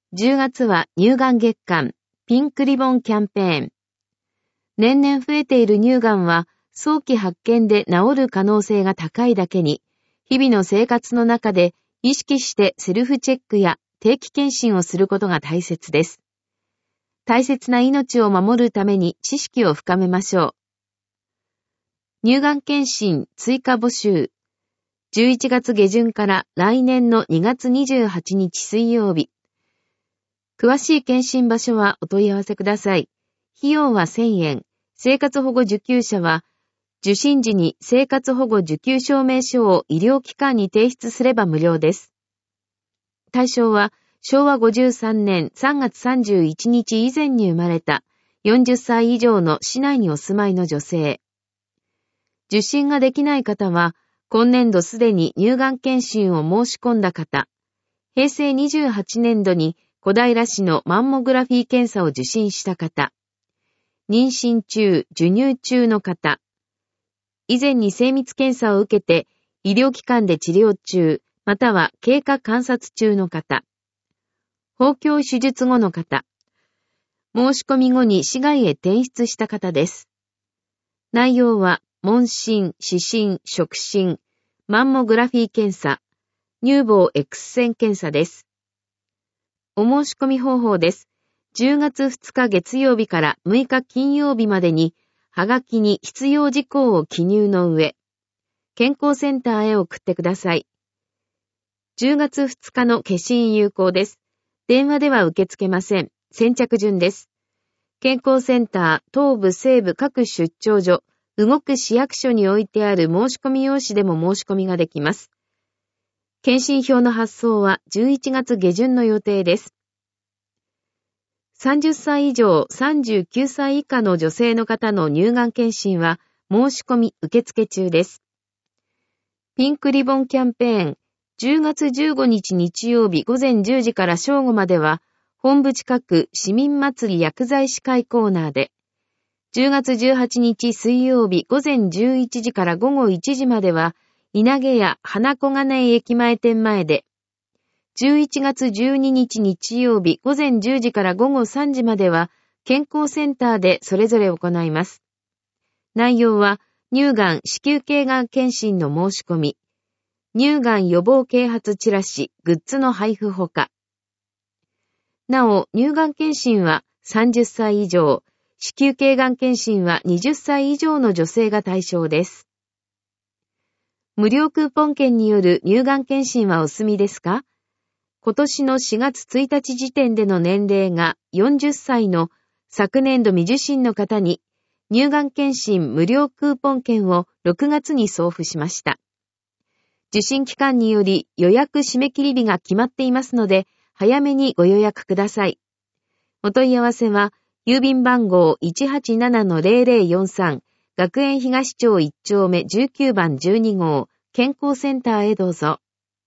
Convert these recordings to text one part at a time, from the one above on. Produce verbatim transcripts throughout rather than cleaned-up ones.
じゅうがつは乳がん月間、ピンクリボンキャンペーン。年々増えている乳がんは、早期発見で治る可能性が高いだけに、日々の生活の中で意識してセルフチェックや定期検診をすることが大切です。大切な命を守るために知識を深めましょう。乳がん検診追加募集。じゅういちがつ下旬から来年のにがつにじゅうはちにち水曜日。詳しい検診場所はお問い合わせください。費用はせんえん。生活保護受給者は、受診時に生活保護受給証明書を医療機関に提出すれば無料です。対象は、しょうわごじゅうさんねんさんがつさんじゅういちにち以前に生まれたよんじゅっさい以上の市内にお住まいの女性。受診ができない方は、今年度すでに乳がん検診を申し込んだ方、へいせいにじゅうはちねんどに小平市のマンモグラフィー検査を受診した方、妊娠中、授乳中の方、以前に精密検査を受けて医療機関で治療中、または経過観察中の方、包協手術後の方、申し込み後に市外へ転出した方です。内容は、問診、視診、触診、マンモグラフィー検査、乳房 X 線検査です。お申し込み方法です。じゅうがつふつか月曜日からむいか金曜日までに、はがきに必要事項を記入の上、健康センターへ送ってください。じゅうがつふつかの消印有効です。電話では受け付けません。先着順です。健康センター、東部西部各出張所、動く市役所に置いてある申し込み用紙でも申し込みができます。検診票の発送はじゅういちがつ下旬の予定です。さんじゅっさい以上さんじゅうきゅうさい以下の女性の方の乳がん検診は申し込み受付中です。ピンクリボンキャンペーンじゅうがつじゅうごにち日曜日午前じゅうじから正午までは本部近く市民祭り薬剤師会コーナーで、じゅうがつじゅうはちにち水曜日午前じゅういちじから午後いちじまでは稲毛屋花小金井駅前店前で、じゅういちがつじゅうににち日曜日午前じゅうじから午後さんじまでは健康センターでそれぞれ行います。内容は乳がん子宮頸がん検診の申し込み、乳がん予防啓発チラシ、グッズの配布ほか。なお、乳がん検診はさんじゅっさい以上、子宮頸がん検診ははたち以上の女性が対象です。無料クーポン券による乳がん検診はお済みですか？今年のしがつついたち時点での年齢がよんじゅっさいの昨年度未受診の方に乳がん検診無料クーポン券をろくがつに送付しました。受診期間により予約締め切り日が決まっていますので早めにご予約ください。お問い合わせは郵便番号 いちはちななのゼロゼロよんさん 学園東町いち丁目じゅうきゅうばんじゅうに号健康センターへどうぞ。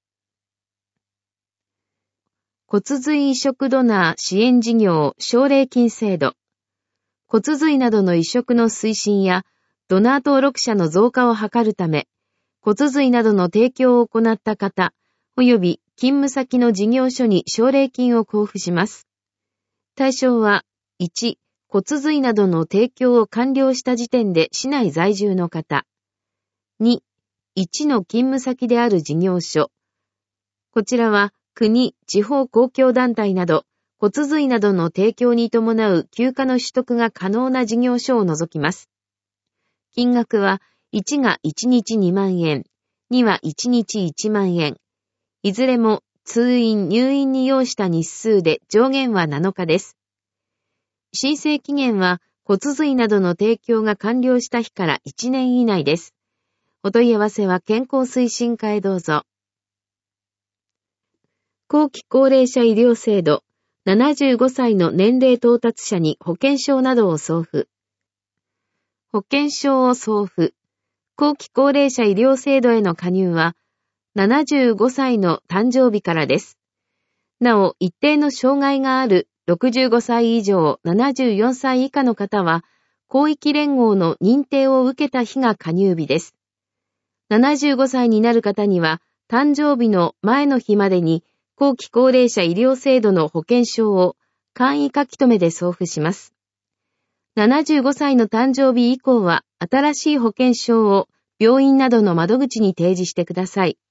骨髄移植ドナー支援事業奨励金制度。骨髄などの移植の推進やドナー登録者の増加を図るため、骨髄などの提供を行った方、及び勤務先の事業所に奨励金を交付します。対象は、いち、骨髄などの提供を完了した時点で市内在住の方。に、いちの勤務先である事業所。こちらは、国、地方公共団体など、骨髄などの提供に伴う休暇の取得が可能な事業所を除きます。金額は、いちがいちにちにまんえん、にはいちにちいちまんえん。いずれも通院・入院に要した日数で上限はなのかです。申請期限は骨髄などの提供が完了した日からいちねん以内です。お問い合わせは健康推進課へどうぞ。後期高齢者医療制度、ななじゅうごさいの年齢到達者に保険証などを送付。保険証を送付。後期高齢者医療制度への加入は、ななじゅうごさいの誕生日からです。なお、一定の障害があるろくじゅうごさい以上ななじゅうよんさい以下の方は、広域連合の認定を受けた日が加入日です。ななじゅうごさいになる方には、誕生日の前の日までに後期高齢者医療制度の保険証を簡易書き留めで送付します。ななじゅうごさいの誕生日以降は新しい保険証を病院などの窓口に提示してください。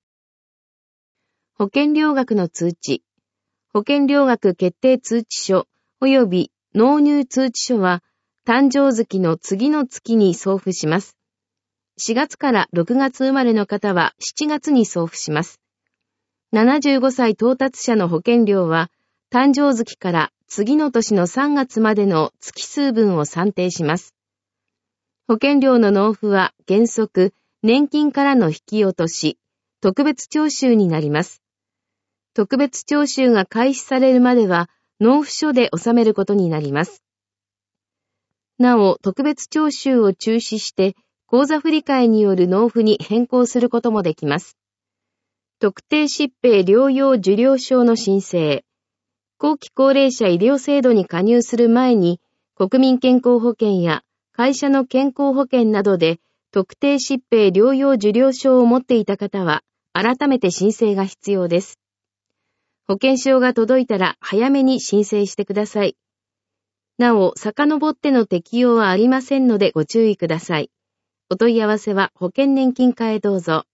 保険料額の通知。保険料額決定通知書及び納入通知書は誕生月の次の月に送付します。しがつからろくがつ生まれの方はしちがつに送付します。ななじゅうごさい到達者の保険料は誕生月から次の年のさんがつまでの月数分を算定します。保険料の納付は原則年金からの引き落とし、特別徴収になります。特別徴収が開始されるまでは納付書で納めることになります。なお、特別徴収を中止して口座振替による納付に変更することもできます。特定疾病療養受領証の申請。後期高齢者医療制度に加入する前に、国民健康保険や会社の健康保険などで特定疾病療養受領証を持っていた方は、改めて申請が必要です。保険証が届いたら早めに申請してください。なお、遡っての適用はありませんのでご注意ください。お問い合わせは保険年金課へどうぞ。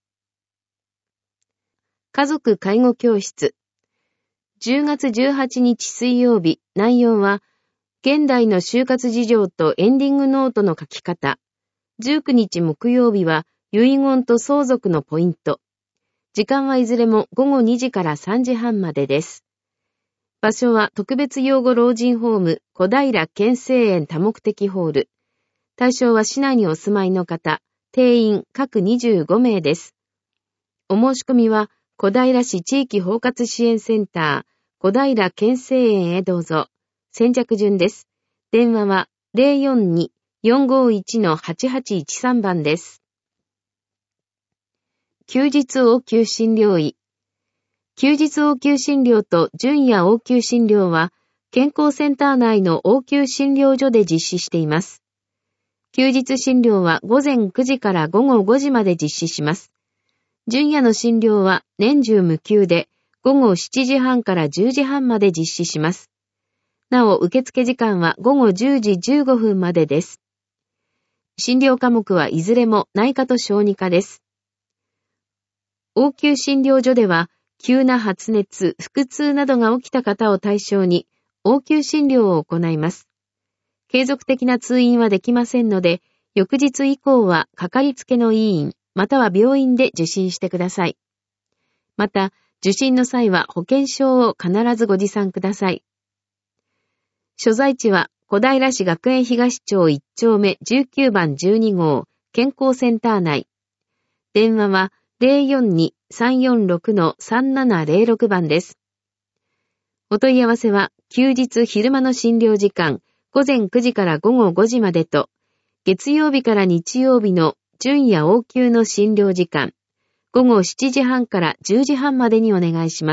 家族介護教室。じゅうがつじゅうはちにち水曜日、内容は、現代の就活事情とエンディングノートの書き方。じゅうくにち木曜日は、遺言と相続のポイント。時間はいずれもごごにじからさんじはんまでです。場所は特別養護老人ホーム小平県政園多目的ホール。対象は市内にお住まいの方、定員各にじゅうごめいです。お申し込みは、小平市地域包括支援センター、小平県政園へどうぞ。先着順です。電話は ゼロよんに よんごいち はちはちいちさん 番です。休日応急診療医。休日応急診療と準夜応急診療は、健康センター内の応急診療所で実施しています。休日診療はごぜんくじからごごごじまで実施します。準夜の診療は年中無休でごごしちじはんからじゅうじはんまで実施します。なお、受付時間はごごじゅうじじゅうごふんまでです。診療科目はいずれも内科と小児科です。応急診療所では、急な発熱、腹痛などが起きた方を対象に応急診療を行います。継続的な通院はできませんので、翌日以降はかかりつけの医院、または病院で受診してください。また、受診の際は保険証を必ずご持参ください。所在地は小平市学園東町いっちょうめじゅうきゅうばんじゅうにごう健康センター内。電話は ゼロよんに さんよんろく さんななゼロろく 番です。お問い合わせは休日昼間の診療時間ごぜんくじからごごごじまでと、月曜日から日曜日の準夜応急の診療時間、ごごしちじはんからじゅうじはんまでにお願いします。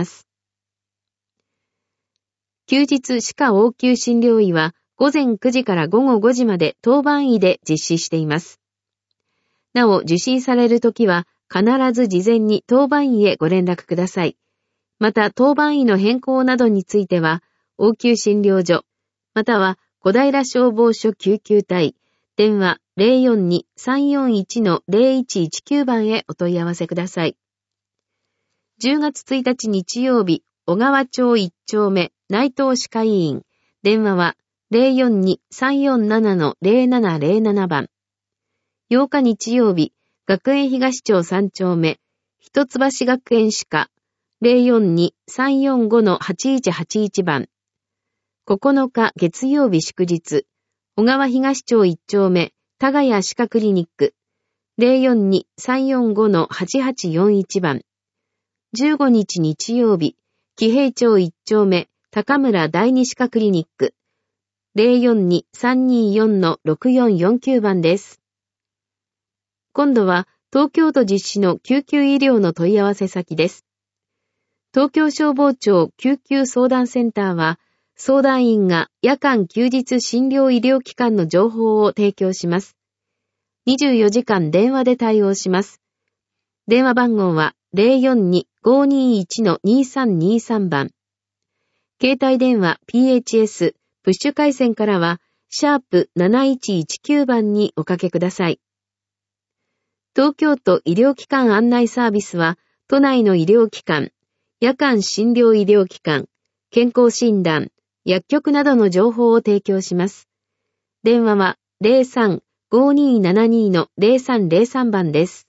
休日歯科応急診療医はごぜんくじからごごごじまで当番医で実施しています。なお、受診されるときは必ず事前に当番医へご連絡ください。また、当番医の変更などについては、応急診療所、または小平消防署救急隊、電話 ゼロよんに さんよんいち ゼロいちいちきゅう 番へお問い合わせください。じゅうがつついたち日曜日、小川町いっちょうめ内藤歯科医院、電話は ゼロよんに さんよんなな ゼロななゼロなな 番。ようか日曜日、学園東町さんちょうめ一橋学園歯科、ゼロよんに さんよんご はちいちはちいち 番。ここのか月曜日祝日、小川東町いっちょうめ田谷歯科クリニック、ゼロよんに さんよんご はちはちよんいち 番。じゅうごにち日曜日、喜平町いっちょうめ高村第二歯科クリニック、ゼロよんに さんによん ろくよんよんきゅう 番です。今度は東京都実施の救急医療の問い合わせ先です。東京消防庁救急相談センターは、相談員が夜間休日診療医療機関の情報を提供します。にじゅうよじかん電話で対応します。電話番号は ゼロよんにごーにーいちのにーさんにーさん 番。携帯電話 ピーエイチエス プッシュ回線からは、シャープなないちいちきゅうばんにおかけください。東京都医療機関案内サービスは、都内の医療機関、夜間診療医療機関、健康診断、薬局などの情報を提供します。電話は ゼロさん ごーにーななにーのゼロさんゼロさん 番です。